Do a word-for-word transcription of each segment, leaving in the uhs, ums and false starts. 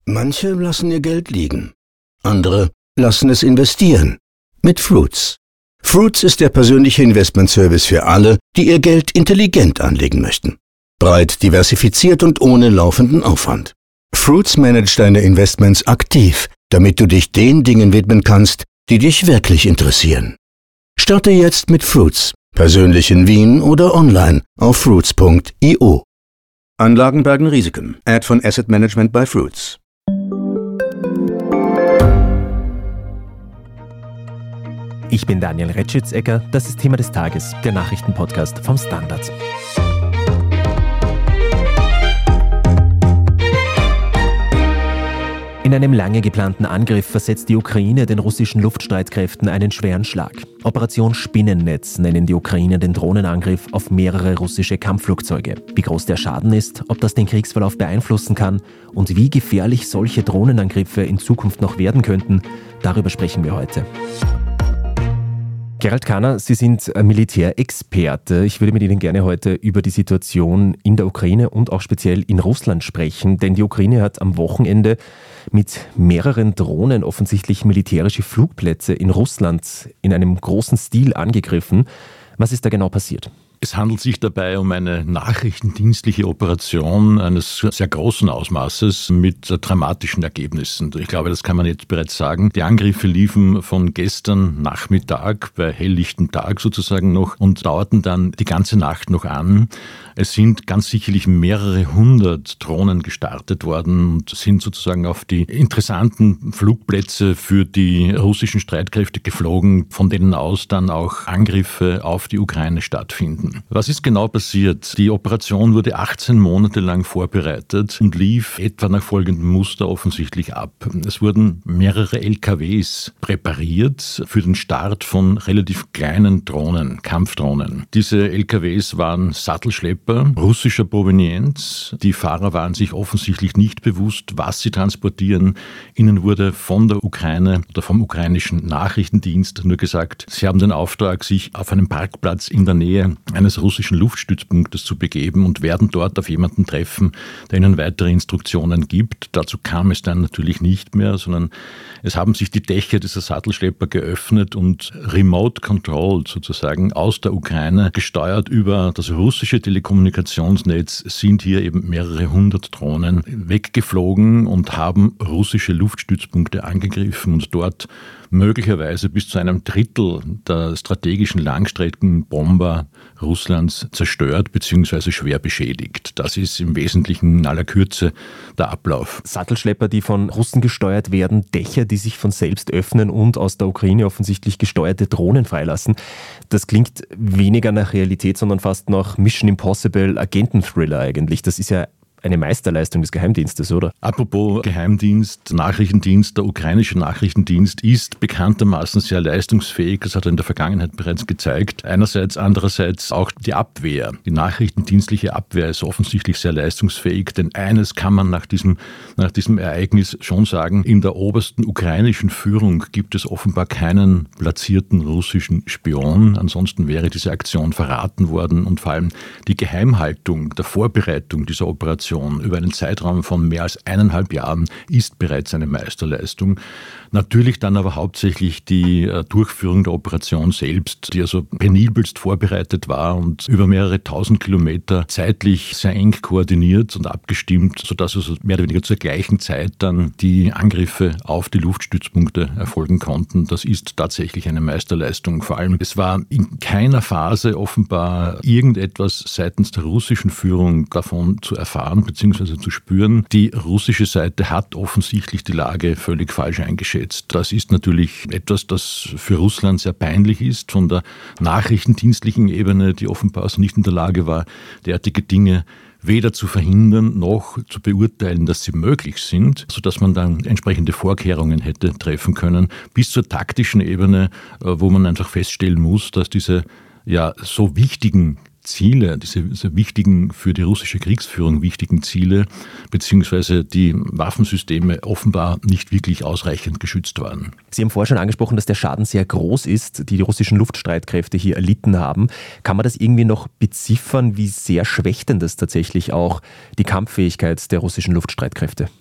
Manche lassen ihr Geld liegen. Andere lassen es investieren. Mit Fruits. Fruits ist der persönliche Investmentservice für alle, die ihr Geld intelligent anlegen möchten. Breit diversifiziert und ohne laufenden Aufwand. Fruits managt deine Investments aktiv, damit du dich den Dingen widmen kannst, die dich wirklich interessieren. Starte jetzt mit Fruits, persönlich in Wien oder online auf fruits punkt io. Anlagen bergen Risiken. Ad von Asset Management by Fruits. Ich bin Daniel Retschitz-Ecker, das ist Thema des Tages, der Nachrichtenpodcast vom Standard. In einem lange geplanten Angriff versetzt die Ukraine den russischen Luftstreitkräften einen schweren Schlag. Operation Spinnennetz nennen die Ukrainer den Drohnenangriff auf mehrere russische Kampfflugzeuge. Wie groß der Schaden ist, ob das den Kriegsverlauf beeinflussen kann und wie gefährlich solche Drohnenangriffe in Zukunft noch werden könnten, darüber sprechen wir heute. Gerald Kahner, Sie sind Militärexperte. Ich würde mit Ihnen gerne heute über die Situation in der Ukraine und auch speziell in Russland sprechen, denn die Ukraine hat am Wochenende mit mehreren Drohnen offensichtlich militärische Flugplätze in Russland in einem großen Stil angegriffen. Was ist da genau passiert? Es handelt sich dabei um eine nachrichtendienstliche Operation eines sehr großen Ausmaßes mit dramatischen Ergebnissen. Ich glaube, das kann man jetzt bereits sagen. Die Angriffe liefen von gestern Nachmittag bei helllichtem Tag sozusagen noch und dauerten dann die ganze Nacht noch an. Es sind ganz sicherlich mehrere hundert Drohnen gestartet worden und sind sozusagen auf die interessanten Flugplätze für die russischen Streitkräfte geflogen, von denen aus dann auch Angriffe auf die Ukraine stattfinden. Was ist genau passiert? Die Operation wurde achtzehn Monate lang vorbereitet und lief etwa nach folgendem Muster offensichtlich ab. Es wurden mehrere L K Ws präpariert für den Start von relativ kleinen Drohnen, Kampfdrohnen. Diese L K Ws waren Sattelschlepper russischer Provenienz. Die Fahrer waren sich offensichtlich nicht bewusst, was sie transportieren. Ihnen wurde von der Ukraine oder vom ukrainischen Nachrichtendienst nur gesagt, sie haben den Auftrag, sich auf einem Parkplatz in der Nähe eines russischen Luftstützpunktes zu begeben und werden dort auf jemanden treffen, der ihnen weitere Instruktionen gibt. Dazu kam es dann natürlich nicht mehr, sondern es haben sich die Dächer dieser Sattelschlepper geöffnet und remote controlled sozusagen aus der Ukraine gesteuert über das russische Telekommunikationsnetz sind hier eben mehrere hundert Drohnen weggeflogen und haben russische Luftstützpunkte angegriffen und dort möglicherweise bis zu einem Drittel der strategischen Langstreckenbomber Russlands zerstört bzw. schwer beschädigt. Das ist im Wesentlichen in aller Kürze der Ablauf. Sattelschlepper, die von Russen gesteuert werden, Dächer, die sich von selbst öffnen und aus der Ukraine offensichtlich gesteuerte Drohnen freilassen. Das klingt weniger nach Realität, sondern fast nach Mission Impossible Agenten-Thriller eigentlich. Das ist ja eine Meisterleistung des Geheimdienstes, oder? Apropos Geheimdienst, Nachrichtendienst, der ukrainische Nachrichtendienst ist bekanntermaßen sehr leistungsfähig. Das hat er in der Vergangenheit bereits gezeigt. Einerseits, andererseits auch die Abwehr. Die nachrichtendienstliche Abwehr ist offensichtlich sehr leistungsfähig, denn eines kann man nach diesem, nach diesem Ereignis schon sagen, in der obersten ukrainischen Führung gibt es offenbar keinen platzierten russischen Spion. Ansonsten wäre diese Aktion verraten worden und vor allem die Geheimhaltung der Vorbereitung dieser Operation über einen Zeitraum von mehr als eineinhalb Jahren ist bereits eine Meisterleistung. Natürlich dann aber hauptsächlich die Durchführung der Operation selbst, die also penibelst vorbereitet war und über mehrere tausend Kilometer zeitlich sehr eng koordiniert und abgestimmt, sodass also mehr oder weniger zur gleichen Zeit dann die Angriffe auf die Luftstützpunkte erfolgen konnten. Das ist tatsächlich eine Meisterleistung. Vor allem, es war in keiner Phase offenbar irgendetwas seitens der russischen Führung davon zu erfahren bzw. zu spüren. Die russische Seite hat offensichtlich die Lage völlig falsch eingeschätzt. Das ist natürlich etwas, das für Russland sehr peinlich ist, von der nachrichtendienstlichen Ebene, die offenbar also nicht in der Lage war, derartige Dinge weder zu verhindern noch zu beurteilen, dass sie möglich sind, sodass man dann entsprechende Vorkehrungen hätte treffen können, bis zur taktischen Ebene, wo man einfach feststellen muss, dass diese ja so wichtigen Ziele, diese, diese wichtigen, für die russische Kriegsführung wichtigen Ziele, beziehungsweise die Waffensysteme offenbar nicht wirklich ausreichend geschützt waren. Sie haben vorher schon angesprochen, dass der Schaden sehr groß ist, die die russischen Luftstreitkräfte hier erlitten haben. Kann man das irgendwie noch beziffern? Wie sehr schwächt denn das tatsächlich auch die Kampffähigkeit der russischen Luftstreitkräfte?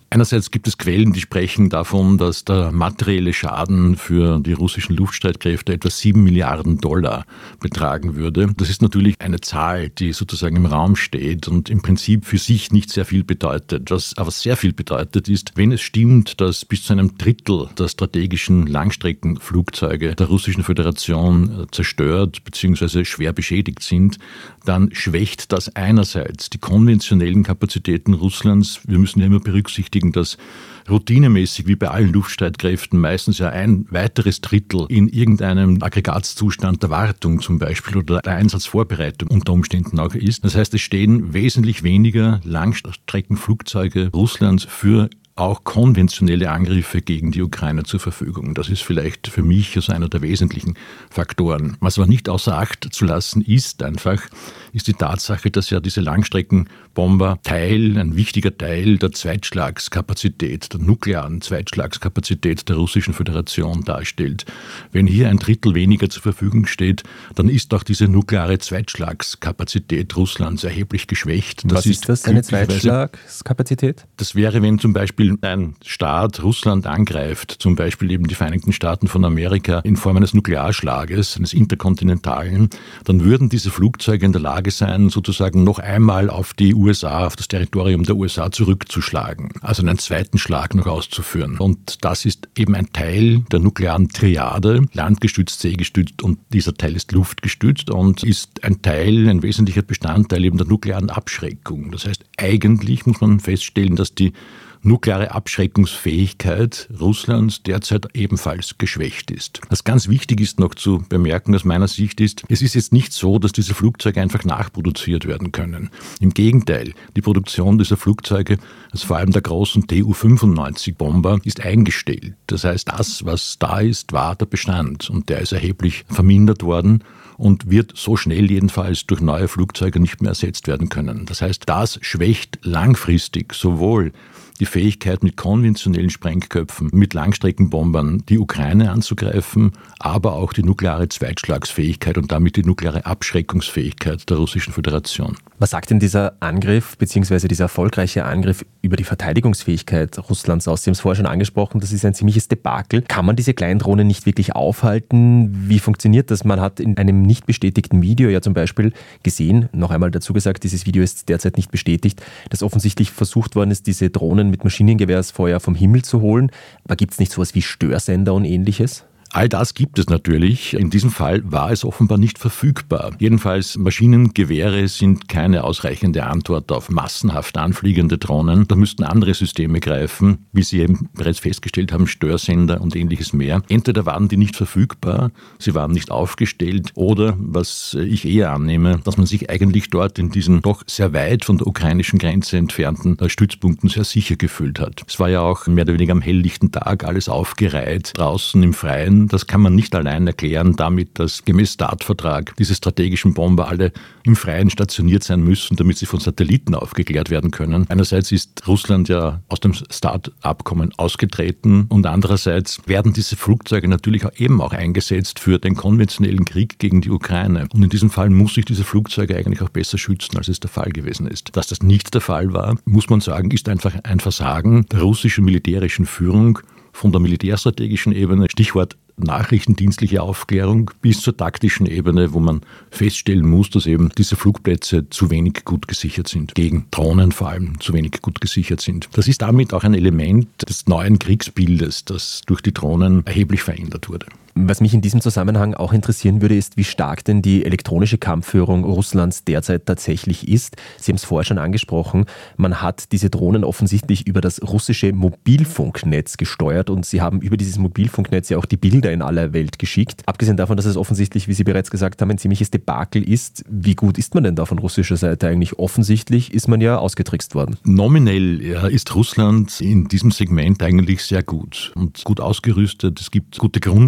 Einerseits gibt es Quellen, die sprechen davon, dass der materielle Schaden für die russischen Luftstreitkräfte etwa sieben Milliarden Dollar betragen würde. Das ist natürlich eine Zahl, die sozusagen im Raum steht und im Prinzip für sich nicht sehr viel bedeutet. Was aber sehr viel bedeutet ist, wenn es stimmt, dass bis zu einem Drittel der strategischen Langstreckenflugzeuge der Russischen Föderation zerstört bzw. schwer beschädigt sind, dann schwächt das einerseits die konventionellen Kapazitäten Russlands. Wir müssen ja immer berücksichtigen, dass routinemäßig wie bei allen Luftstreitkräften meistens ja ein weiteres Drittel in irgendeinem Aggregatzustand der Wartung zum Beispiel oder der Einsatzvorbereitung unter Umständen auch ist. Das heißt, es stehen wesentlich weniger Langstreckenflugzeuge Russlands für auch konventionelle Angriffe gegen die Ukraine zur Verfügung. Das ist vielleicht für mich also einer der wesentlichen Faktoren. Was aber nicht außer Acht zu lassen ist einfach, ist die Tatsache, dass ja diese Langstreckenbomber Teil, ein wichtiger Teil der Zweitschlagskapazität, der nuklearen Zweitschlagskapazität der Russischen Föderation darstellt. Wenn hier ein Drittel weniger zur Verfügung steht, dann ist auch diese nukleare Zweitschlagskapazität Russlands erheblich geschwächt. Das Was ist das, eine Zweitschlagskapazität? Das wäre, wenn zum Beispiel ein Staat Russland angreift, zum Beispiel eben die Vereinigten Staaten von Amerika in Form eines Nuklearschlages, eines interkontinentalen, dann würden diese Flugzeuge in der Lage sein, sozusagen noch einmal auf die U S A, auf das Territorium der U S A zurückzuschlagen, also einen zweiten Schlag noch auszuführen. Und das ist eben ein Teil der nuklearen Triade, landgestützt, seegestützt und dieser Teil ist luftgestützt und ist ein Teil, ein wesentlicher Bestandteil eben der nuklearen Abschreckung. Das heißt, eigentlich muss man feststellen, dass die nukleare Abschreckungsfähigkeit Russlands derzeit ebenfalls geschwächt ist. Was ganz wichtig ist noch zu bemerken aus meiner Sicht ist, es ist jetzt nicht so, dass diese Flugzeuge einfach nachproduziert werden können. Im Gegenteil, die Produktion dieser Flugzeuge, also vor allem der großen T U fünfundneunzig Bomber, ist eingestellt. Das heißt, das, was da ist, war der Bestand und der ist erheblich vermindert worden und wird so schnell jedenfalls durch neue Flugzeuge nicht mehr ersetzt werden können. Das heißt, das schwächt langfristig sowohl die Fähigkeit, mit konventionellen Sprengköpfen, mit Langstreckenbombern die Ukraine anzugreifen, aber auch die nukleare Zweitschlagsfähigkeit und damit die nukleare Abschreckungsfähigkeit der Russischen Föderation. Was sagt denn dieser Angriff bzw. dieser erfolgreiche Angriff über die Verteidigungsfähigkeit Russlands aus? Sie haben es vorher schon angesprochen, das ist ein ziemliches Debakel. Kann man diese kleinen Drohnen nicht wirklich aufhalten? Wie funktioniert das? Man hat in einem nicht bestätigten Video ja zum Beispiel gesehen, noch einmal dazu gesagt, dieses Video ist derzeit nicht bestätigt, dass offensichtlich versucht worden ist, diese Drohnen mit Maschinengewehrsfeuer vom Himmel zu holen. Aber gibt es nicht sowas wie Störsender und Ähnliches? All das gibt es natürlich. In diesem Fall war es offenbar nicht verfügbar. Jedenfalls Maschinengewehre sind keine ausreichende Antwort auf massenhaft anfliegende Drohnen. Da müssten andere Systeme greifen, wie Sie eben bereits festgestellt haben, Störsender und Ähnliches mehr. Entweder waren die nicht verfügbar, sie waren nicht aufgestellt oder, was ich eher annehme, dass man sich eigentlich dort in diesen doch sehr weit von der ukrainischen Grenze entfernten Stützpunkten sehr sicher gefühlt hat. Es war ja auch mehr oder weniger am helllichten Tag alles aufgereiht, draußen im Freien. Das kann man nicht allein erklären damit, dass gemäß START-Vertrag diese strategischen Bomber alle im Freien stationiert sein müssen, damit sie von Satelliten aufgeklärt werden können. Einerseits ist Russland ja aus dem START-Abkommen ausgetreten und andererseits werden diese Flugzeuge natürlich auch eben auch eingesetzt für den konventionellen Krieg gegen die Ukraine. Und in diesem Fall muss sich diese Flugzeuge eigentlich auch besser schützen, als es der Fall gewesen ist. Dass das nicht der Fall war, muss man sagen, ist einfach ein Versagen der russischen militärischen Führung von der militärstrategischen Ebene, Stichwort nachrichtendienstliche Aufklärung, bis zur taktischen Ebene, wo man feststellen muss, dass eben diese Flugplätze zu wenig gut gesichert sind, gegen Drohnen vor allem zu wenig gut gesichert sind. Das ist damit auch ein Element des neuen Kriegsbildes, das durch die Drohnen erheblich verändert wurde. Was mich in diesem Zusammenhang auch interessieren würde, ist, wie stark denn die elektronische Kampfführung Russlands derzeit tatsächlich ist. Sie haben es vorher schon angesprochen, man hat diese Drohnen offensichtlich über das russische Mobilfunknetz gesteuert und sie haben über dieses Mobilfunknetz ja auch die Bilder in aller Welt geschickt. Abgesehen davon, dass es offensichtlich, wie Sie bereits gesagt haben, ein ziemliches Debakel ist, wie gut ist man denn da von russischer Seite eigentlich? Offensichtlich ist man ja ausgetrickst worden. Nominell ja, ist Russland in diesem Segment eigentlich sehr gut und gut ausgerüstet. Es gibt gute Grundlagen für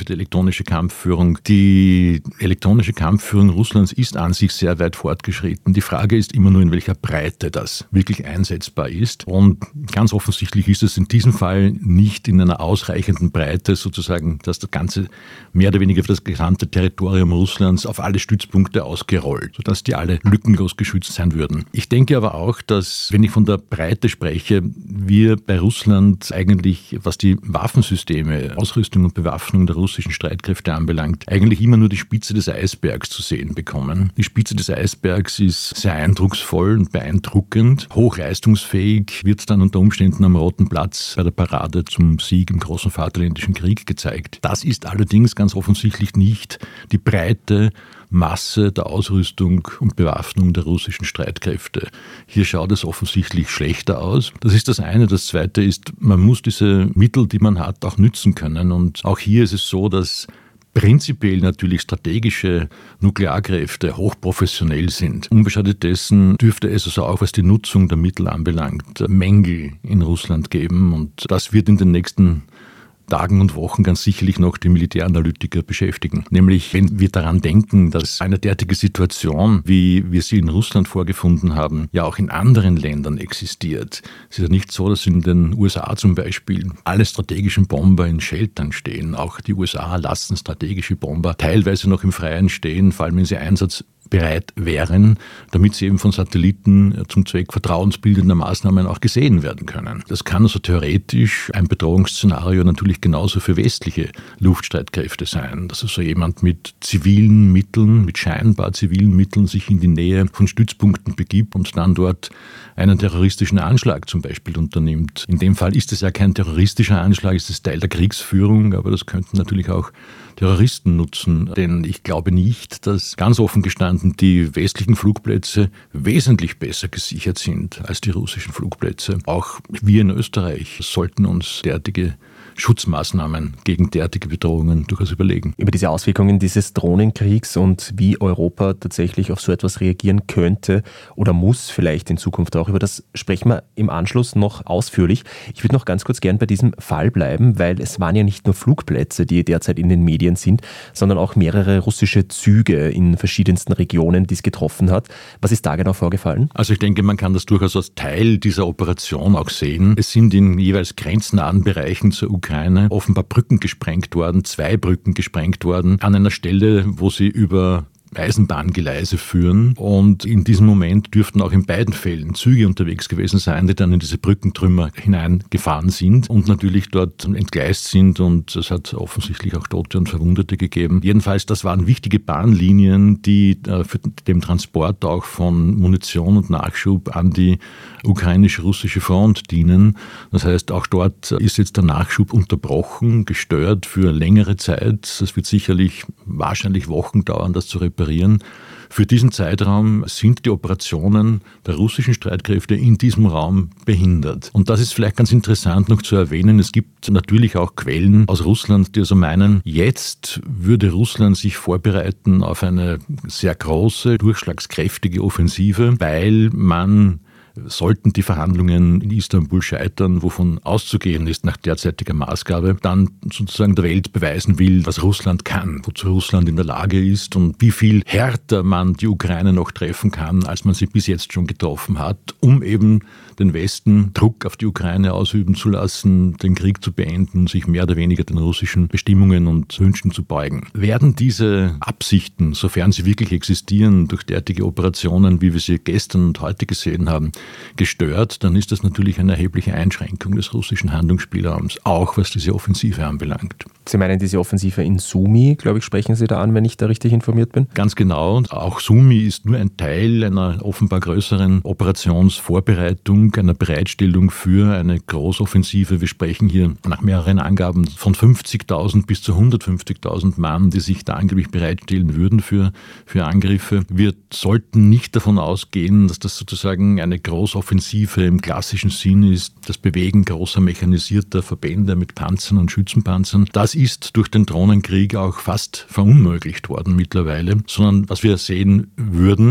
die elektronische Kampfführung. Die elektronische Kampfführung Russlands ist an sich sehr weit fortgeschritten. Die Frage ist immer nur, in welcher Breite das wirklich einsetzbar ist. Und ganz offensichtlich ist es in diesem Fall nicht in einer ausreichenden Breite sozusagen, dass das Ganze mehr oder weniger für das gesamte Territorium Russlands auf alle Stützpunkte ausgerollt, sodass die alle lückenlos geschützt sein würden. Ich denke aber auch, dass, wenn ich von der Breite spreche, wir bei Russland eigentlich, was die Waffensysteme, Ausrüstung und Bewaffnung der russischen Streitkräfte anbelangt, eigentlich immer nur die Spitze des Eisbergs zu sehen bekommen. Die Spitze des Eisbergs ist sehr eindrucksvoll und beeindruckend, hochleistungsfähig, wird dann unter Umständen am Roten Platz bei der Parade zum Sieg im Großen Vaterländischen Krieg gezeigt. Das ist allerdings ganz offensichtlich nicht die breite Masse der Ausrüstung und Bewaffnung der russischen Streitkräfte. Hier schaut es offensichtlich schlechter aus. Das ist das eine. Das zweite ist, man muss diese Mittel, die man hat, auch nützen können. Und auch hier ist es so, dass prinzipiell natürlich strategische Nuklearkräfte hochprofessionell sind. Unbeschadet dessen dürfte es also auch, was die Nutzung der Mittel anbelangt, Mängel in Russland geben. Und das wird in den nächsten Tagen und Wochen ganz sicherlich noch die Militäranalytiker beschäftigen. Nämlich, wenn wir daran denken, dass eine derartige Situation, wie wir sie in Russland vorgefunden haben, ja auch in anderen Ländern existiert. Es ist ja nicht so, dass in den U S A zum Beispiel alle strategischen Bomber in Sheltern stehen. Auch die U S A lassen strategische Bomber teilweise noch im Freien stehen, vor allem wenn sie einsatzbereit wären, damit sie eben von Satelliten zum Zweck vertrauensbildender Maßnahmen auch gesehen werden können. Das kann also theoretisch ein Bedrohungsszenario natürlich genauso für westliche Luftstreitkräfte sein, dass also jemand mit zivilen Mitteln, mit scheinbar zivilen Mitteln sich in die Nähe von Stützpunkten begibt und dann dort einen terroristischen Anschlag zum Beispiel unternimmt. In dem Fall ist es ja kein terroristischer Anschlag, es ist Teil der Kriegsführung, aber das könnten natürlich auch Terroristen nutzen, denn ich glaube nicht, dass ganz offen gestanden die westlichen Flugplätze wesentlich besser gesichert sind als die russischen Flugplätze. Auch wir in Österreich sollten uns derartige Schutzmaßnahmen gegen derartige Bedrohungen durchaus überlegen. Über diese Auswirkungen dieses Drohnenkriegs und wie Europa tatsächlich auf so etwas reagieren könnte oder muss vielleicht in Zukunft auch, über das sprechen wir im Anschluss noch ausführlich. Ich würde noch ganz kurz gern bei diesem Fall bleiben, weil es waren ja nicht nur Flugplätze, die derzeit in den Medien sind, sondern auch mehrere russische Züge in verschiedensten Regionen, die es getroffen hat. Was ist da genau vorgefallen? Also ich denke, man kann das durchaus als Teil dieser Operation auch sehen. Es sind in jeweils grenznahen Bereichen zur Ukraine offenbar Brücken gesprengt worden, zwei Brücken gesprengt worden, an einer Stelle, wo sie über Eisenbahngleise führen. Und in diesem Moment dürften auch in beiden Fällen Züge unterwegs gewesen sein, die dann in diese Brückentrümmer hineingefahren sind und natürlich dort entgleist sind. Und es hat offensichtlich auch Tote und Verwundete gegeben. Jedenfalls, das waren wichtige Bahnlinien, die äh, für den Transport auch von Munition und Nachschub an die ukrainisch-russische Front dienen. Das heißt, auch dort ist jetzt der Nachschub unterbrochen, gestört für längere Zeit. Das wird sicherlich wahrscheinlich Wochen dauern, das zu reparieren. Für diesen Zeitraum sind die Operationen der russischen Streitkräfte in diesem Raum behindert. Und das ist vielleicht ganz interessant noch zu erwähnen. Es gibt natürlich auch Quellen aus Russland, die also meinen, jetzt würde Russland sich vorbereiten auf eine sehr große, durchschlagskräftige Offensive, weil man, sollten die Verhandlungen in Istanbul scheitern, wovon auszugehen ist nach derzeitiger Maßgabe, dann sozusagen der Welt beweisen will, was Russland kann, wozu Russland in der Lage ist und wie viel härter man die Ukraine noch treffen kann, als man sie bis jetzt schon getroffen hat, um eben den Westen Druck auf die Ukraine ausüben zu lassen, den Krieg zu beenden und sich mehr oder weniger den russischen Bestimmungen und Wünschen zu beugen. Werden diese Absichten, sofern sie wirklich existieren, durch derartige Operationen, wie wir sie gestern und heute gesehen haben, gestört, dann ist das natürlich eine erhebliche Einschränkung des russischen Handlungsspielraums, auch was diese Offensive anbelangt. Sie meinen diese Offensive in Sumy, glaube ich, sprechen Sie da an, wenn ich da richtig informiert bin? Ganz genau. Auch Sumy ist nur ein Teil einer offenbar größeren Operationsvorbereitung, einer Bereitstellung für eine Großoffensive. Wir sprechen hier nach mehreren Angaben von fünfzigtausend bis zu hundertfünfzigtausend Mann, die sich da angeblich bereitstellen würden für, für Angriffe. Wir sollten nicht davon ausgehen, dass das sozusagen eine Großoffensive im klassischen Sinn ist, das Bewegen großer mechanisierter Verbände mit Panzern und Schützenpanzern. Das ist durch den Drohnenkrieg auch fast verunmöglicht worden mittlerweile, sondern was wir sehen würden,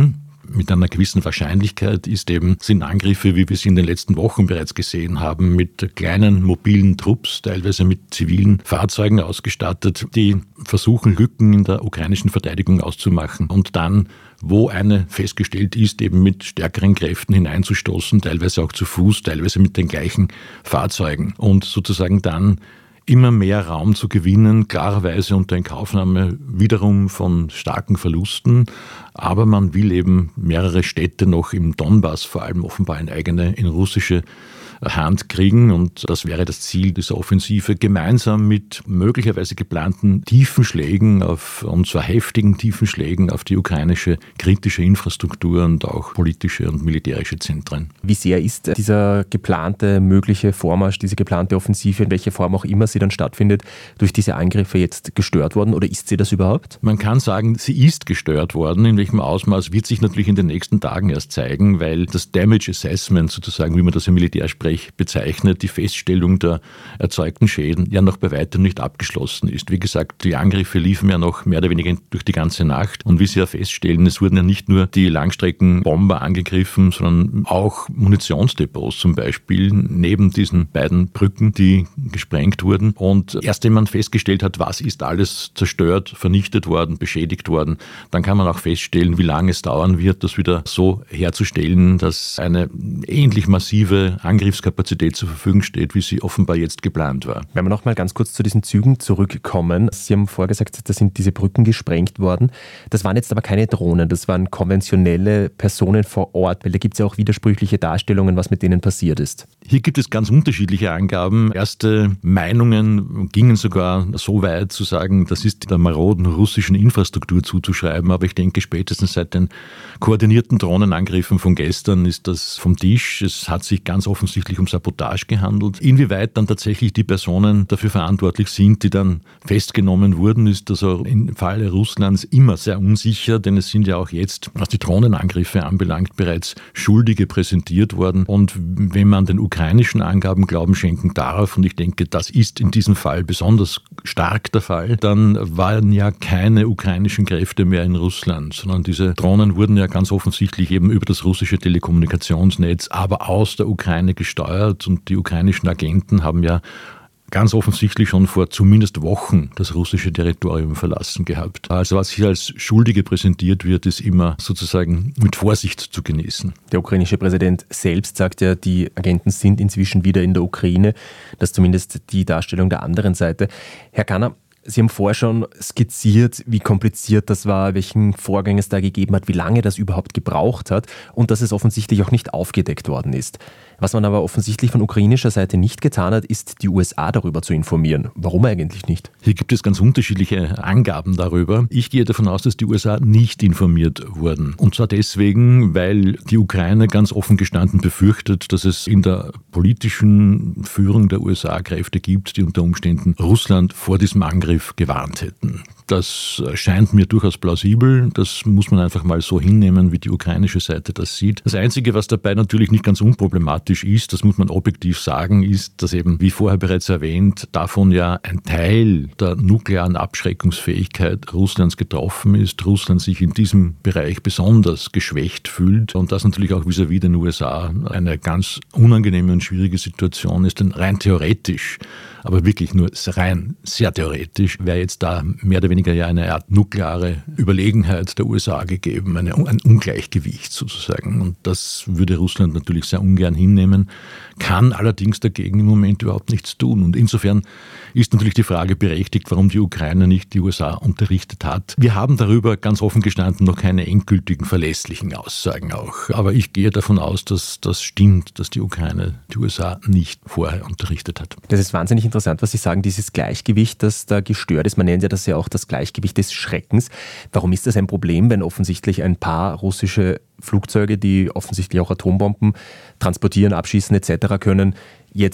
mit einer gewissen Wahrscheinlichkeit ist eben, sind Angriffe, wie wir sie in den letzten Wochen bereits gesehen haben, mit kleinen mobilen Trupps, teilweise mit zivilen Fahrzeugen ausgestattet, die versuchen, Lücken in der ukrainischen Verteidigung auszumachen und dann, wo eine festgestellt ist, eben mit stärkeren Kräften hineinzustoßen, teilweise auch zu Fuß, teilweise mit den gleichen Fahrzeugen und sozusagen dann immer mehr Raum zu gewinnen, klarerweise unter Inkaufnahme wiederum von starken Verlusten. Aber man will eben mehrere Städte noch im Donbass, vor allem offenbar in eigene, in russische Hand kriegen. Und das wäre das Ziel dieser Offensive, gemeinsam mit möglicherweise geplanten tiefen Schlägen, auf, und zwar heftigen tiefen Schlägen auf die ukrainische kritische Infrastruktur und auch politische und militärische Zentren. Wie sehr ist dieser geplante mögliche Vormarsch, diese geplante Offensive, in welcher Form auch immer sie dann stattfindet, durch diese Angriffe jetzt gestört worden oder ist sie das überhaupt? Man kann sagen, sie ist gestört worden. In welchem Ausmaß wird sich natürlich in den nächsten Tagen erst zeigen, weil das Damage Assessment sozusagen, wie man das im Militär spricht, bezeichnet, die Feststellung der erzeugten Schäden ja noch bei weitem nicht abgeschlossen ist. Wie gesagt, die Angriffe liefen ja noch mehr oder weniger durch die ganze Nacht und wie Sie ja feststellen, es wurden ja nicht nur die Langstreckenbomber angegriffen, sondern auch Munitionsdepots zum Beispiel neben diesen beiden Brücken, die gesprengt wurden. Und erst wenn man festgestellt hat, was ist alles zerstört, vernichtet worden, beschädigt worden, dann kann man auch feststellen, wie lange es dauern wird, das wieder so herzustellen, dass eine ähnlich massive Angriffskapazität zur Verfügung steht, wie sie offenbar jetzt geplant war. Wenn wir noch mal ganz kurz zu diesen Zügen zurückkommen. Sie haben vorher gesagt, da sind diese Brücken gesprengt worden. Das waren jetzt aber keine Drohnen, das waren konventionelle Personen vor Ort, weil da gibt es ja auch widersprüchliche Darstellungen, was mit denen passiert ist. Hier gibt es ganz unterschiedliche Angaben. Erste Meinungen gingen sogar so weit zu sagen, das ist der maroden russischen Infrastruktur zuzuschreiben, aber ich denke, spätestens seit den koordinierten Drohnenangriffen von gestern ist das vom Tisch. Es hat sich ganz offensichtlich um Sabotage gehandelt. Inwieweit dann tatsächlich die Personen dafür verantwortlich sind, die dann festgenommen wurden, ist also im Falle Russlands immer sehr unsicher, denn es sind ja auch jetzt, was die Drohnenangriffe anbelangt, bereits Schuldige präsentiert worden. Und wenn man den ukrainischen Angaben Glauben schenken darf, und ich denke, das ist in diesem Fall besonders stark der Fall, dann waren ja keine ukrainischen Kräfte mehr in Russland, sondern diese Drohnen wurden ja ganz offensichtlich eben über das russische Telekommunikationsnetz, aber aus der Ukraine gesteuert und die ukrainischen Agenten haben ja ganz offensichtlich schon vor zumindest Wochen das russische Territorium verlassen gehabt. Also was hier als Schuldige präsentiert wird, ist immer sozusagen mit Vorsicht zu genießen. Der ukrainische Präsident selbst sagt ja, die Agenten sind inzwischen wieder in der Ukraine. Das ist zumindest die Darstellung der anderen Seite. Herr Kanner, Sie haben vorher schon skizziert, wie kompliziert das war, welchen Vorgang es da gegeben hat, wie lange das überhaupt gebraucht hat und dass es offensichtlich auch nicht aufgedeckt worden ist. Was man aber offensichtlich von ukrainischer Seite nicht getan hat, ist die U S A darüber zu informieren. Warum eigentlich nicht? Hier gibt es ganz unterschiedliche Angaben darüber. Ich gehe davon aus, dass die U S A nicht informiert wurden. Und zwar deswegen, weil die Ukraine ganz offen gestanden befürchtet, dass es in der politischen Führung der U S A Kräfte gibt, die unter Umständen Russland vor diesem Angriff gewarnt hätten. Das scheint mir durchaus plausibel. Das muss man einfach mal so hinnehmen, wie die ukrainische Seite das sieht. Das Einzige, was dabei natürlich nicht ganz unproblematisch ist, das muss man objektiv sagen, ist, dass eben, wie vorher bereits erwähnt, davon ja ein Teil der nuklearen Abschreckungsfähigkeit Russlands getroffen ist. Russland sich in diesem Bereich besonders geschwächt fühlt und das natürlich auch vis-à-vis den U S A eine ganz unangenehme und schwierige Situation ist. Denn rein theoretisch, aber wirklich nur rein sehr theoretisch, wäre jetzt da mehr oder weniger ja eine Art nukleare Überlegenheit der U S A gegeben, eine, ein Ungleichgewicht sozusagen. Und das würde Russland natürlich sehr ungern hinnehmen, kann allerdings dagegen im Moment überhaupt nichts tun. Und insofern ist natürlich die Frage berechtigt, warum die Ukraine nicht die U S A unterrichtet hat. Wir haben darüber ganz offen gestanden noch keine endgültigen, verlässlichen Aussagen auch. Aber ich gehe davon aus, dass das stimmt, dass die Ukraine die U S A nicht vorher unterrichtet hat. Das ist wahnsinnig interessant, was Sie sagen, dieses Gleichgewicht, das da gestört ist. Man nennt ja das ja auch das Gleichgewicht des Schreckens. Warum ist das ein Problem, wenn offensichtlich ein paar russische Flugzeuge, die offensichtlich auch Atombomben transportieren, abschießen et cetera können, jetzt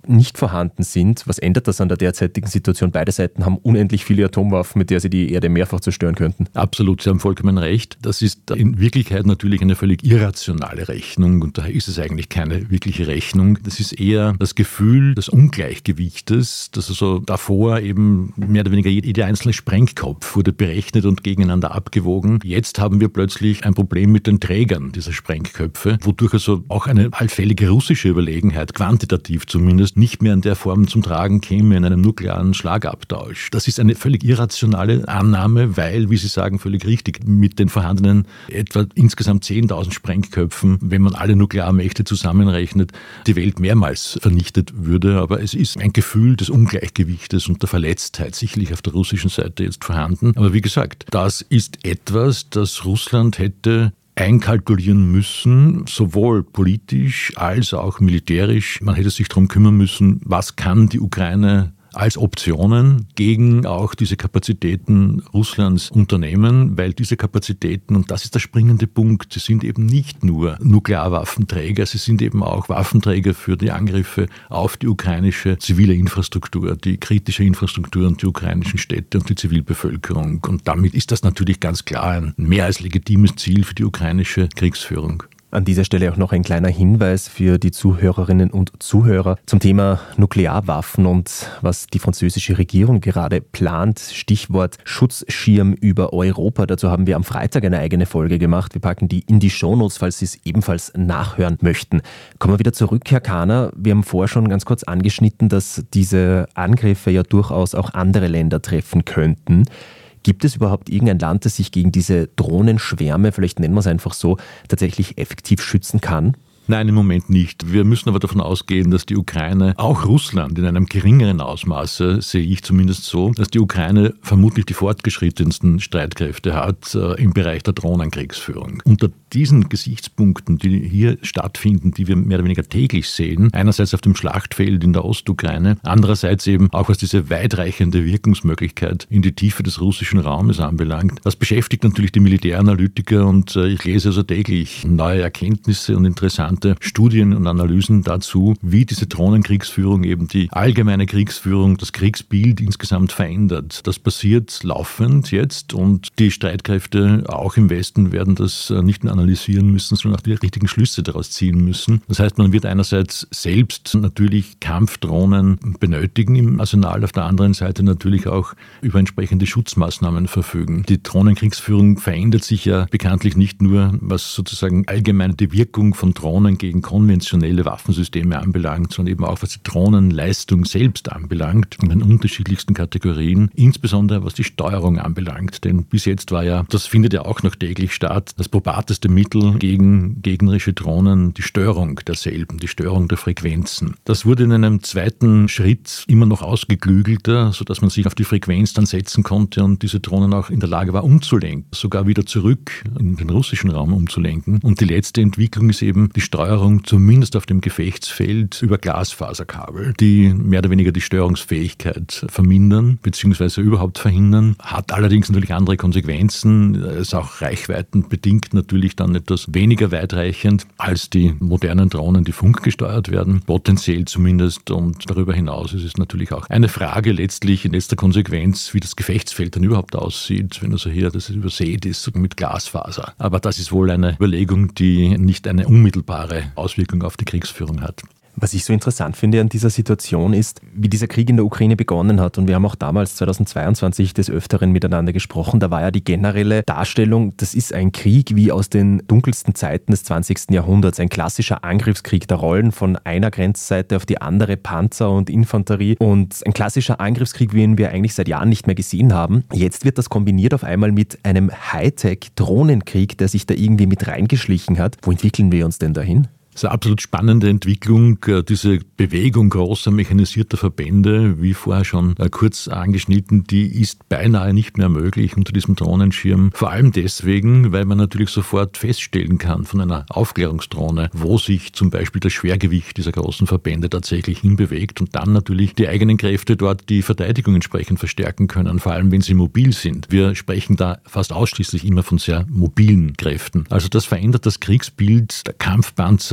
nicht vorhanden sind, was ändert das an der derzeitigen Situation? Beide Seiten haben unendlich viele Atomwaffen, mit der sie die Erde mehrfach zerstören könnten. Absolut, Sie haben vollkommen recht. Das ist in Wirklichkeit natürlich eine völlig irrationale Rechnung und daher ist es eigentlich keine wirkliche Rechnung. Das ist eher das Gefühl des Ungleichgewichtes, dass also davor eben mehr oder weniger jeder einzelne Sprengkopf wurde berechnet und gegeneinander abgewogen. Jetzt haben wir plötzlich ein Problem mit den Trägern dieser Sprengköpfe, wodurch also auch eine allfällige russische Überlegenheit, quantitativ zumindest, nicht mehr in der Form zum Tragen käme in einem nuklearen Schlagabtausch. Das ist eine völlig irrationale Annahme, weil, wie Sie sagen, völlig richtig, mit den vorhandenen etwa insgesamt zehntausend Sprengköpfen, wenn man alle Nuklearmächte zusammenrechnet, die Welt mehrmals vernichtet würde. Aber es ist ein Gefühl des Ungleichgewichtes und der Verletztheit sicherlich auf der russischen Seite jetzt vorhanden. Aber wie gesagt, das ist etwas, das Russland hätte einkalkulieren müssen, sowohl politisch als auch militärisch. Man hätte sich darum kümmern müssen, was kann die Ukraine als Optionen gegen auch diese Kapazitäten Russlands unternehmen, weil diese Kapazitäten, und das ist der springende Punkt, sie sind eben nicht nur Nuklearwaffenträger, sie sind eben auch Waffenträger für die Angriffe auf die ukrainische zivile Infrastruktur, die kritische Infrastruktur und die ukrainischen Städte und die Zivilbevölkerung. Und damit ist das natürlich ganz klar ein mehr als legitimes Ziel für die ukrainische Kriegsführung. An dieser Stelle auch noch ein kleiner Hinweis für die Zuhörerinnen und Zuhörer zum Thema Nuklearwaffen und was die französische Regierung gerade plant. Stichwort Schutzschirm über Europa. Dazu haben wir am Freitag eine eigene Folge gemacht. Wir packen die in die Shownotes, falls Sie es ebenfalls nachhören möchten. Kommen wir wieder zurück, Herr Kahner. Wir haben vorher schon ganz kurz angeschnitten, dass diese Angriffe ja durchaus auch andere Länder treffen könnten. Gibt es überhaupt irgendein Land, das sich gegen diese Drohnenschwärme, vielleicht nennen wir es einfach so, tatsächlich effektiv schützen kann? Nein, im Moment nicht. Wir müssen aber davon ausgehen, dass die Ukraine, auch Russland in einem geringeren Ausmaße, sehe ich zumindest so, dass die Ukraine vermutlich die fortgeschrittensten Streitkräfte hat äh, im Bereich der Drohnenkriegsführung. Unter diesen Gesichtspunkten, die hier stattfinden, die wir mehr oder weniger täglich sehen, einerseits auf dem Schlachtfeld in der Ostukraine, andererseits eben auch was diese weitreichende Wirkungsmöglichkeit in die Tiefe des russischen Raumes anbelangt, das beschäftigt natürlich die Militäranalytiker und äh, ich lese also täglich neue Erkenntnisse und interessante Studien und Analysen dazu, wie diese Drohnenkriegsführung eben die allgemeine Kriegsführung, das Kriegsbild insgesamt verändert. Das passiert laufend jetzt und die Streitkräfte auch im Westen werden das nicht nur analysieren müssen, sondern auch die richtigen Schlüsse daraus ziehen müssen. Das heißt, man wird einerseits selbst natürlich Kampfdrohnen benötigen im Arsenal, auf der anderen Seite natürlich auch über entsprechende Schutzmaßnahmen verfügen. Die Drohnenkriegsführung verändert sich ja bekanntlich nicht nur, was sozusagen allgemein die Wirkung von Drohnen gegen konventionelle Waffensysteme anbelangt, sondern eben auch was die Drohnenleistung selbst anbelangt, in den unterschiedlichsten Kategorien, insbesondere was die Steuerung anbelangt. Denn bis jetzt war ja, das findet ja auch noch täglich statt, das probateste Mittel gegen gegnerische Drohnen die Störung derselben, die Störung der Frequenzen. Das wurde in einem zweiten Schritt immer noch ausgeklügelter, sodass man sich auf die Frequenz dann setzen konnte und diese Drohnen auch in der Lage war umzulenken, sogar wieder zurück in den russischen Raum umzulenken. Und die letzte Entwicklung ist eben die Steuerung zumindest auf dem Gefechtsfeld über Glasfaserkabel, die mehr oder weniger die Störungsfähigkeit vermindern bzw. überhaupt verhindern, hat allerdings natürlich andere Konsequenzen, ist auch reichweitenbedingt natürlich dann etwas weniger weitreichend als die modernen Drohnen, die funkgesteuert werden, potenziell zumindest, und darüber hinaus ist es natürlich auch eine Frage letztlich in letzter Konsequenz, wie das Gefechtsfeld dann überhaupt aussieht, wenn also hier das übersät ist mit Glasfaser. Aber das ist wohl eine Überlegung, die nicht eine unmittelbare Auswirkung auf die Kriegsführung hat. Was ich so interessant finde an dieser Situation ist, wie dieser Krieg in der Ukraine begonnen hat. Und wir haben auch damals zweitausendzweiundzwanzig des Öfteren miteinander gesprochen. Da war ja die generelle Darstellung, das ist ein Krieg wie aus den dunkelsten Zeiten des zwanzigsten Jahrhunderts. Ein klassischer Angriffskrieg. Da rollen von einer Grenzseite auf die andere Panzer und Infanterie. Und ein klassischer Angriffskrieg, wie ihn wir eigentlich seit Jahren nicht mehr gesehen haben. Jetzt wird das kombiniert auf einmal mit einem Hightech-Drohnenkrieg, der sich da irgendwie mit reingeschlichen hat. Wo entwickeln wir uns denn dahin? Das ist eine absolut spannende Entwicklung, diese Bewegung großer mechanisierter Verbände, wie vorher schon kurz angeschnitten, die ist beinahe nicht mehr möglich unter diesem Drohnenschirm. Vor allem deswegen, weil man natürlich sofort feststellen kann von einer Aufklärungsdrohne, wo sich zum Beispiel das Schwergewicht dieser großen Verbände tatsächlich hinbewegt und dann natürlich die eigenen Kräfte dort die Verteidigung entsprechend verstärken können, vor allem wenn sie mobil sind. Wir sprechen da fast ausschließlich immer von sehr mobilen Kräften. Also das verändert das Kriegsbild der Kampfpanzer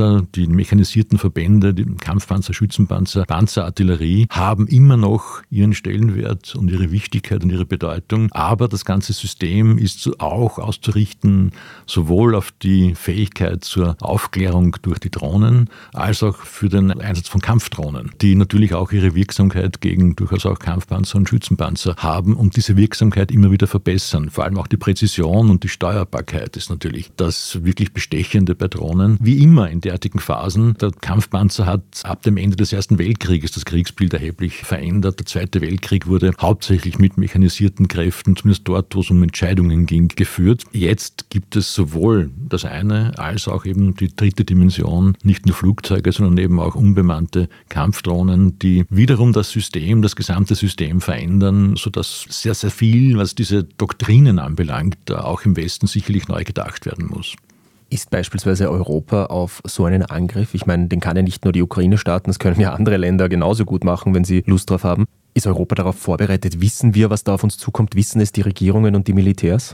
Heer, die mechanisierten Verbände, die Kampfpanzer, Schützenpanzer, Panzerartillerie haben immer noch ihren Stellenwert und ihre Wichtigkeit und ihre Bedeutung. Aber das ganze System ist auch auszurichten, sowohl auf die Fähigkeit zur Aufklärung durch die Drohnen, als auch für den Einsatz von Kampfdrohnen, die natürlich auch ihre Wirksamkeit gegen durchaus auch Kampfpanzer und Schützenpanzer haben und diese Wirksamkeit immer wieder verbessern. Vor allem auch die Präzision und die Steuerbarkeit ist natürlich das wirklich Bestechende bei Drohnen. Wie immer in derartigen Phasen, der Kampfpanzer hat ab dem Ende des Ersten Weltkrieges das Kriegsbild erheblich verändert. Der Zweite Weltkrieg wurde hauptsächlich mit mechanisierten Kräften, zumindest dort, wo es um Entscheidungen ging, geführt. Jetzt gibt es sowohl das eine als auch eben die dritte Dimension, nicht nur Flugzeuge, sondern eben auch unbemannte Kampfdrohnen, die wiederum das System, das gesamte System verändern, sodass sehr, sehr viel, was diese Doktrinen anbelangt, auch im Westen sicherlich neu gedacht werden muss. Ist beispielsweise Europa auf so einen Angriff, ich meine, den kann ja nicht nur die Ukraine starten, das können ja andere Länder genauso gut machen, wenn sie Lust drauf haben. Ist Europa darauf vorbereitet? Wissen wir, was da auf uns zukommt? Wissen es die Regierungen und die Militärs?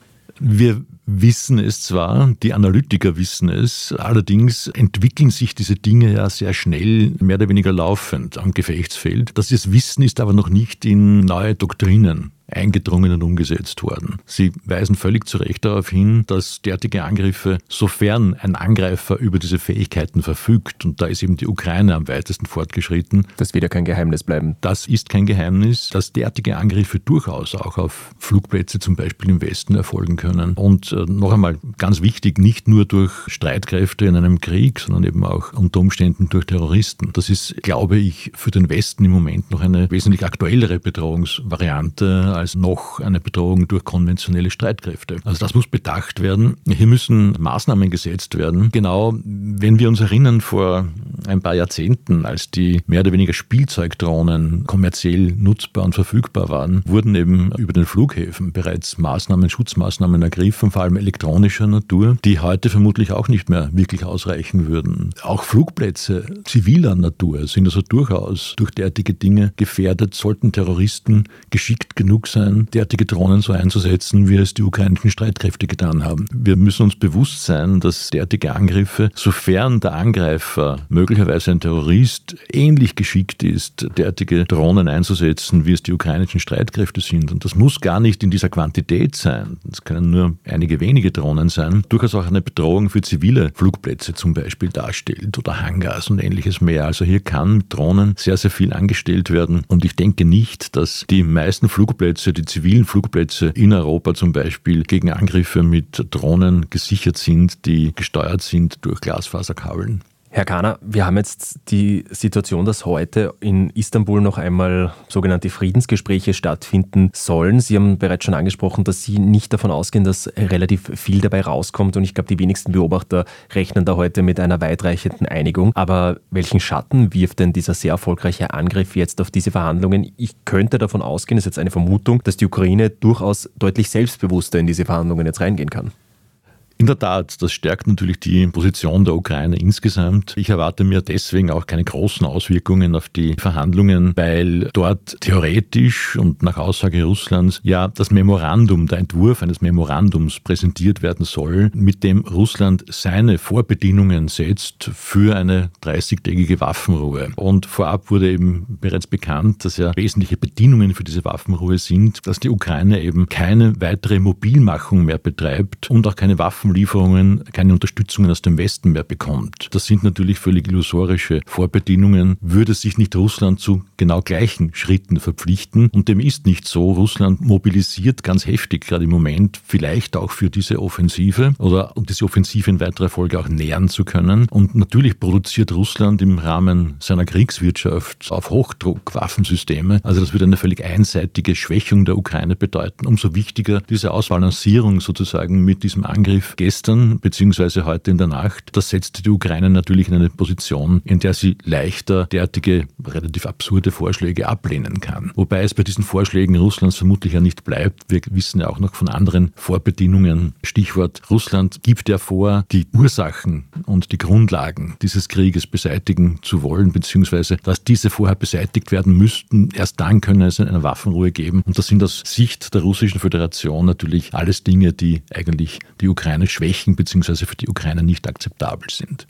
Wir wissen es zwar, die Analytiker wissen es, allerdings entwickeln sich diese Dinge ja sehr schnell, mehr oder weniger laufend am Gefechtsfeld. Das Wissen ist aber noch nicht in neue Doktrinen eingedrungen und umgesetzt worden. Sie weisen völlig zu Recht darauf hin, dass derartige Angriffe, sofern ein Angreifer über diese Fähigkeiten verfügt, und da ist eben die Ukraine am weitesten fortgeschritten. Das wird ja kein Geheimnis bleiben. Das ist kein Geheimnis, dass derartige Angriffe durchaus auch auf Flugplätze zum Beispiel im Westen erfolgen können. Und äh, noch einmal ganz wichtig, nicht nur durch Streitkräfte in einem Krieg, sondern eben auch unter Umständen durch Terroristen. Das ist, glaube ich, für den Westen im Moment noch eine wesentlich aktuellere Bedrohungsvariante als noch eine Bedrohung durch konventionelle Streitkräfte. Also das muss bedacht werden. Hier müssen Maßnahmen gesetzt werden. Genau, wenn wir uns erinnern, vor ein paar Jahrzehnten, als die mehr oder weniger Spielzeugdrohnen kommerziell nutzbar und verfügbar waren, wurden eben über den Flughäfen bereits Maßnahmen, Schutzmaßnahmen ergriffen, vor allem elektronischer Natur, die heute vermutlich auch nicht mehr wirklich ausreichen würden. Auch Flugplätze ziviler Natur sind also durchaus durch derartige Dinge gefährdet, sollten Terroristen geschickt genug sein, derartige Drohnen so einzusetzen, wie es die ukrainischen Streitkräfte getan haben. Wir müssen uns bewusst sein, dass derartige Angriffe, sofern der Angreifer, möglicherweise ein Terrorist, ähnlich geschickt ist, derartige Drohnen einzusetzen, wie es die ukrainischen Streitkräfte sind. Und das muss gar nicht in dieser Quantität sein. Das können nur einige wenige Drohnen sein. Durchaus auch eine Bedrohung für zivile Flugplätze zum Beispiel darstellt oder Hangars und ähnliches mehr. Also hier kann mit Drohnen sehr, sehr viel angestellt werden. Und ich denke nicht, dass die meisten Flugplätze, die zivilen Flugplätze in Europa zum Beispiel, gegen Angriffe mit Drohnen gesichert sind, die gesteuert sind durch Glasfaserkabeln. Herr Kahner, wir haben jetzt die Situation, dass heute in Istanbul noch einmal sogenannte Friedensgespräche stattfinden sollen. Sie haben bereits schon angesprochen, dass Sie nicht davon ausgehen, dass relativ viel dabei rauskommt. Und ich glaube, die wenigsten Beobachter rechnen da heute mit einer weitreichenden Einigung. Aber welchen Schatten wirft denn dieser sehr erfolgreiche Angriff jetzt auf diese Verhandlungen? Ich könnte davon ausgehen, das ist jetzt eine Vermutung, dass die Ukraine durchaus deutlich selbstbewusster in diese Verhandlungen jetzt reingehen kann. In der Tat, das stärkt natürlich die Position der Ukraine insgesamt. Ich erwarte mir deswegen auch keine großen Auswirkungen auf die Verhandlungen, weil dort theoretisch und nach Aussage Russlands ja das Memorandum, der Entwurf eines Memorandums präsentiert werden soll, mit dem Russland seine Vorbedingungen setzt für eine dreißigtägige Waffenruhe. Und vorab wurde eben bereits bekannt, dass ja wesentliche Bedingungen für diese Waffenruhe sind, dass die Ukraine eben keine weitere Mobilmachung mehr betreibt und auch keine Waffen Lieferungen, keine Unterstützungen aus dem Westen mehr bekommt. Das sind natürlich völlig illusorische Vorbedingungen. Würde sich nicht Russland zu genau gleichen Schritten verpflichten? Und dem ist nicht so. Russland mobilisiert ganz heftig gerade im Moment, vielleicht auch für diese Offensive oder um diese Offensive in weiterer Folge auch nähern zu können. Und natürlich produziert Russland im Rahmen seiner Kriegswirtschaft auf Hochdruck Waffensysteme. Also das würde eine völlig einseitige Schwächung der Ukraine bedeuten. Umso wichtiger diese Ausbalancierung sozusagen mit diesem Angriff gestern bzw. heute in der Nacht, das setzt die Ukraine natürlich in eine Position, in der sie leichter derartige relativ absurde Vorschläge ablehnen kann. Wobei es bei diesen Vorschlägen Russlands vermutlich ja nicht bleibt. Wir wissen ja auch noch von anderen Vorbedingungen. Stichwort Russland gibt ja vor, die Ursachen und die Grundlagen dieses Krieges beseitigen zu wollen, beziehungsweise dass diese vorher beseitigt werden müssten. Erst dann können es eine Waffenruhe geben. Und das sind aus Sicht der Russischen Föderation natürlich alles Dinge, die eigentlich die Ukraine schwächen bzw. für die Ukraine nicht akzeptabel sind.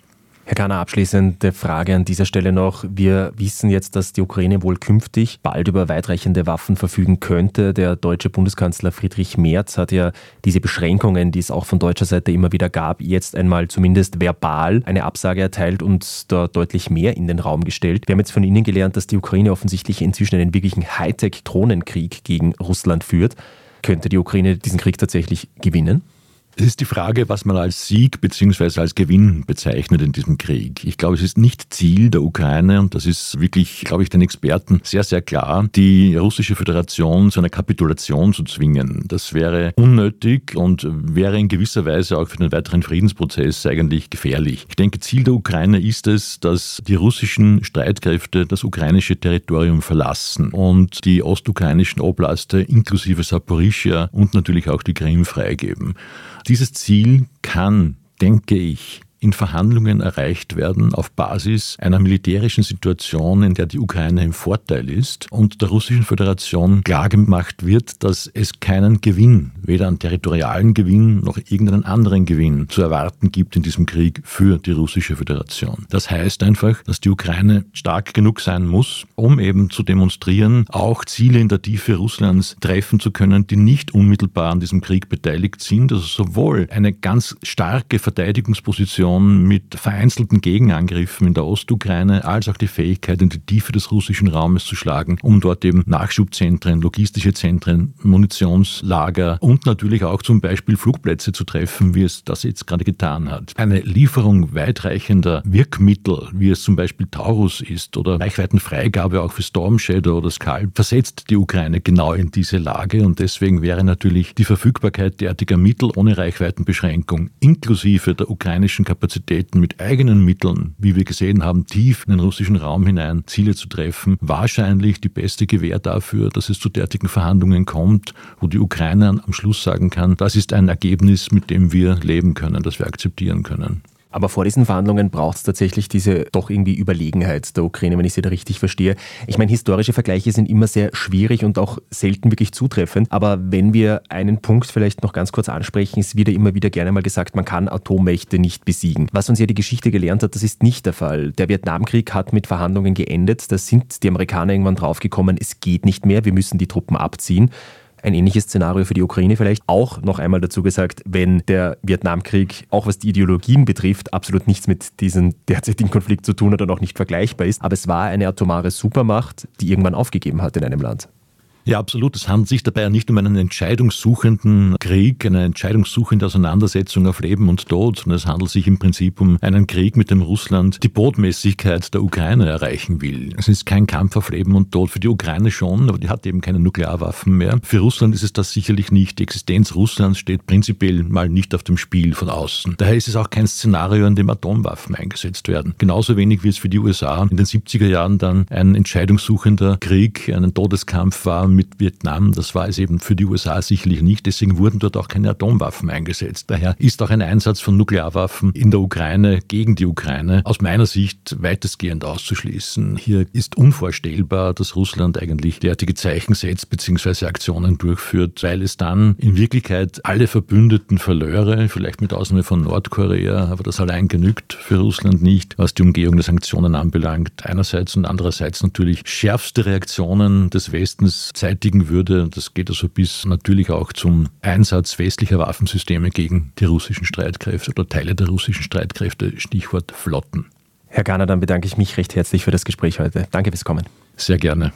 Herr Kahner, abschließende Frage an dieser Stelle noch. Wir wissen jetzt, dass die Ukraine wohl künftig bald über weitreichende Waffen verfügen könnte. Der deutsche Bundeskanzler Friedrich Merz hat ja diese Beschränkungen, die es auch von deutscher Seite immer wieder gab, jetzt einmal zumindest verbal eine Absage erteilt und da deutlich mehr in den Raum gestellt. Wir haben jetzt von Ihnen gelernt, dass die Ukraine offensichtlich inzwischen einen wirklichen Hightech-Drohnenkrieg gegen Russland führt. Könnte die Ukraine diesen Krieg tatsächlich gewinnen? Es ist die Frage, was man als Sieg bzw. als Gewinn bezeichnet in diesem Krieg. Ich glaube, es ist nicht Ziel der Ukraine, und das ist wirklich, glaube ich, den Experten sehr, sehr klar, die russische Föderation zu einer Kapitulation zu zwingen. Das wäre unnötig und wäre in gewisser Weise auch für den weiteren Friedensprozess eigentlich gefährlich. Ich denke, Ziel der Ukraine ist es, dass die russischen Streitkräfte das ukrainische Territorium verlassen und die ostukrainischen Oblaste inklusive Saporischschja und natürlich auch die Krim freigeben. Dieses Ziel kann, denke ich, in Verhandlungen erreicht werden auf Basis einer militärischen Situation, in der die Ukraine im Vorteil ist und der Russischen Föderation klargemacht wird, dass es keinen Gewinn, weder einen territorialen Gewinn noch irgendeinen anderen Gewinn zu erwarten gibt in diesem Krieg für die Russische Föderation. Das heißt einfach, dass die Ukraine stark genug sein muss, um eben zu demonstrieren, auch Ziele in der Tiefe Russlands treffen zu können, die nicht unmittelbar an diesem Krieg beteiligt sind. Also sowohl eine ganz starke Verteidigungsposition mit vereinzelten Gegenangriffen in der Ostukraine, als auch die Fähigkeit, in die Tiefe des russischen Raumes zu schlagen, um dort eben Nachschubzentren, logistische Zentren, Munitionslager und natürlich auch zum Beispiel Flugplätze zu treffen, wie es das jetzt gerade getan hat. Eine Lieferung weitreichender Wirkmittel, wie es zum Beispiel Taurus ist, oder Reichweitenfreigabe auch für Storm Shadow oder Scalp, versetzt die Ukraine genau in diese Lage, und deswegen wäre natürlich die Verfügbarkeit derartiger Mittel ohne Reichweitenbeschränkung inklusive der ukrainischen Kapazitäten mit eigenen Mitteln, wie wir gesehen haben, tief in den russischen Raum hinein Ziele zu treffen, wahrscheinlich die beste Gewähr dafür, dass es zu derartigen Verhandlungen kommt, wo die Ukraine am Schluss sagen kann, das ist ein Ergebnis, mit dem wir leben können, das wir akzeptieren können. Aber vor diesen Verhandlungen braucht es tatsächlich diese doch irgendwie Überlegenheit der Ukraine, wenn ich sie da richtig verstehe. Ich meine, historische Vergleiche sind immer sehr schwierig und auch selten wirklich zutreffend. Aber wenn wir einen Punkt vielleicht noch ganz kurz ansprechen, ist wieder immer wieder gerne mal gesagt, man kann Atommächte nicht besiegen. Was uns ja die Geschichte gelernt hat, das ist nicht der Fall. Der Vietnamkrieg hat mit Verhandlungen geendet. Da sind die Amerikaner irgendwann draufgekommen, es geht nicht mehr, wir müssen die Truppen abziehen. Ein ähnliches Szenario für die Ukraine vielleicht. Auch noch einmal dazu gesagt, wenn der Vietnamkrieg, auch was die Ideologien betrifft, absolut nichts mit diesem derzeitigen Konflikt zu tun hat und auch nicht vergleichbar ist. Aber es war eine atomare Supermacht, die irgendwann aufgegeben hat in einem Land. Ja, absolut. Es handelt sich dabei ja nicht um einen entscheidungssuchenden Krieg, eine entscheidungssuchende Auseinandersetzung auf Leben und Tod, sondern es handelt sich im Prinzip um einen Krieg, mit dem Russland die Botmäßigkeit der Ukraine erreichen will. Es ist kein Kampf auf Leben und Tod, für die Ukraine schon, aber die hat eben keine Nuklearwaffen mehr. Für Russland ist es das sicherlich nicht. Die Existenz Russlands steht prinzipiell mal nicht auf dem Spiel von außen. Daher ist es auch kein Szenario, in dem Atomwaffen eingesetzt werden. Genauso wenig wie es für die U S A in den siebziger Jahren dann ein entscheidungssuchender Krieg, ein Todeskampf war mit Vietnam. Das war es eben für die U S A sicherlich nicht. Deswegen wurden dort auch keine Atomwaffen eingesetzt. Daher ist auch ein Einsatz von Nuklearwaffen in der Ukraine gegen die Ukraine aus meiner Sicht weitestgehend auszuschließen. Hier ist unvorstellbar, dass Russland eigentlich derartige Zeichen setzt bzw. Aktionen durchführt, weil es dann in Wirklichkeit alle Verbündeten verlöre, vielleicht mit Ausnahme von Nordkorea, aber das allein genügt für Russland nicht, was die Umgehung der Sanktionen anbelangt. Einerseits und andererseits natürlich schärfste Reaktionen des Westens zeitigen würde. Das geht also bis natürlich auch zum Einsatz westlicher Waffensysteme gegen die russischen Streitkräfte oder Teile der russischen Streitkräfte, Stichwort Flotten. Herr Kahner, dann bedanke ich mich recht herzlich für das Gespräch heute. Danke fürs Kommen. Sehr gerne.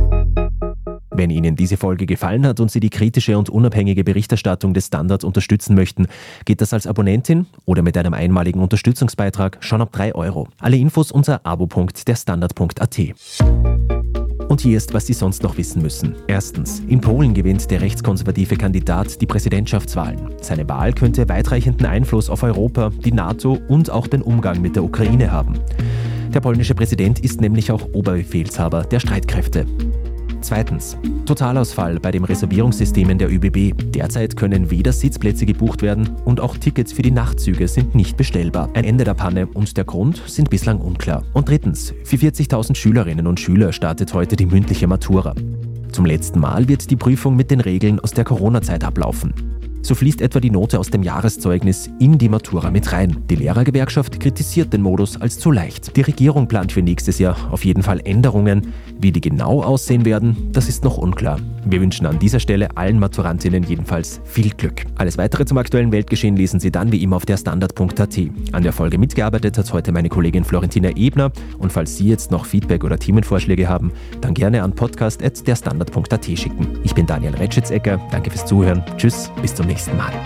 Wenn Ihnen diese Folge gefallen hat und Sie die kritische und unabhängige Berichterstattung des Standards unterstützen möchten, geht das als Abonnentin oder mit einem einmaligen Unterstützungsbeitrag schon ab drei Euro. Alle Infos unter abo punkt der standard punkt a t. Und hier ist, was Sie sonst noch wissen müssen. Erstens. In Polen gewinnt der rechtskonservative Kandidat die Präsidentschaftswahlen. Seine Wahl könnte weitreichenden Einfluss auf Europa, die NATO und auch den Umgang mit der Ukraine haben. Der polnische Präsident ist nämlich auch Oberbefehlshaber der Streitkräfte. Zweitens. Totalausfall bei dem Reservierungssystem in der Ö B B. Derzeit können weder Sitzplätze gebucht werden und auch Tickets für die Nachtzüge sind nicht bestellbar. Ein Ende der Panne und der Grund sind bislang unklar. Und drittens. Für vierzigtausend Schülerinnen und Schüler startet heute die mündliche Matura. Zum letzten Mal wird die Prüfung mit den Regeln aus der Corona-Zeit ablaufen. So fließt etwa die Note aus dem Jahreszeugnis in die Matura mit rein. Die Lehrergewerkschaft kritisiert den Modus als zu leicht. Die Regierung plant für nächstes Jahr auf jeden Fall Änderungen. Wie die genau aussehen werden, das ist noch unklar. Wir wünschen an dieser Stelle allen Maturantinnen jedenfalls viel Glück. Alles Weitere zum aktuellen Weltgeschehen lesen Sie dann wie immer auf der Standard punkt a t. An der Folge mitgearbeitet hat heute meine Kollegin Florentina Ebner. Und falls Sie jetzt noch Feedback oder Themenvorschläge haben, dann gerne an podcast at der standard punkt a t schicken. Ich bin Daniel Retschitzecker. Danke fürs Zuhören. Tschüss, bis zum nächsten Mal.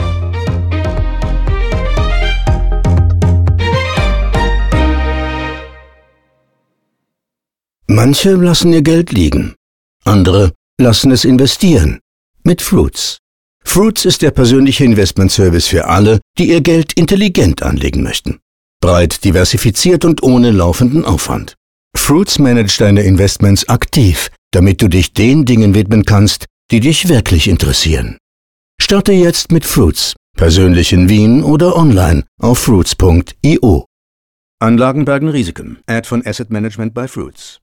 Manche lassen ihr Geld liegen. Andere lassen es investieren. Mit Fruits. Fruits ist der persönliche Investmentservice für alle, die ihr Geld intelligent anlegen möchten. Breit diversifiziert und ohne laufenden Aufwand. Fruits managt deine Investments aktiv, damit du dich den Dingen widmen kannst, die dich wirklich interessieren. Starte jetzt mit Fruits, persönlich in Wien oder online auf fruits punkt i o. Anlagen bergen Risiken. Ad von Asset Management by Fruits.